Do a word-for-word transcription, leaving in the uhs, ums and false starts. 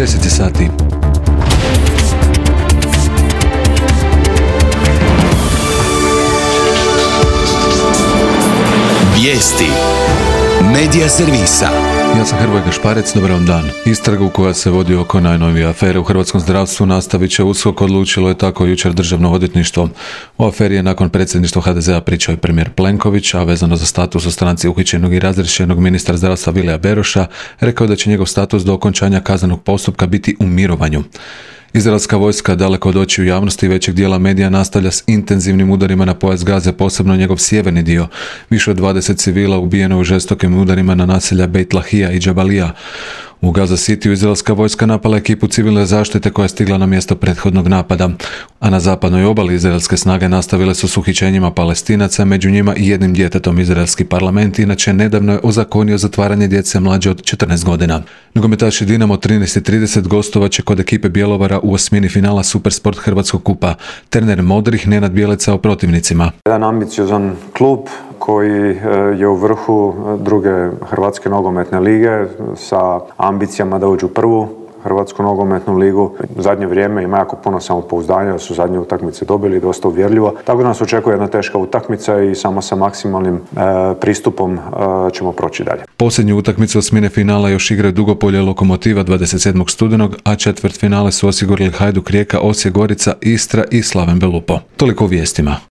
deset sati. Vijesti Medija servisa. Ja sam Hrvoje Gašparec, dobar vam dan. Istragu koja se vodi oko najnovije afere u hrvatskom zdravstvu nastavit će USKOK, odlučilo je tako jučer Državno odvjetništvo. O aferi je nakon predsjedništva ha de zea pričao i premijer Plenković, a vezano za status u stranci uhićenog i razriješenog ministra zdravstva Vilija Beroša, rekao da će njegov status do okončanja kaznenog postupka biti u mirovanju. Izraelska vojska, daleko od očiju javnosti i većeg dijela medija, nastavlja s intenzivnim udarima na pojas Gaze, posebno njegov sjeverni dio. Više od dvadeset civila ubijeno u žestokim udarima na naselja Beit Lahija i Džabalija. U Gaza Cityu izraelska vojska napala ekipu civilne zaštite koja je stigla na mjesto prethodnog napada, a na zapadnoj obali izraelske snage nastavile su s uhićenjima Palestinaca, među njima i jednim djetetom. Izraelski parlament inače nedavno je ozakonio zatvaranje djece mlađe od četrnaest godina. Nogometaši Dinamo trinaest i trideset gostovat će kod ekipe Bjelovara u osmini finala Supersport Hrvatskog kupa. Trener modrih Nenad Bjelica o protivnicima. Jedan ambiciozan klub koji je u vrhu druge Hrvatske nogometne lige sa ambicijama da uđu u prvu Hrvatsku nogometnu ligu. U zadnje vrijeme ima jako puno samopouzdanja, su zadnje utakmice dobili dosta uvjerljivo. Tako da nas očekuje jedna teška utakmica i samo sa maksimalnim e, pristupom e, ćemo proći dalje. Posljednju utakmicu osmine finala još igraju Dugopolje Lokomotiva dvadeset sedmog studenog, a četvrt finale su osigurali Hajduk Rijeka, Osijek Gorica, Istra i Slaven Belupo. Toliko u vijestima.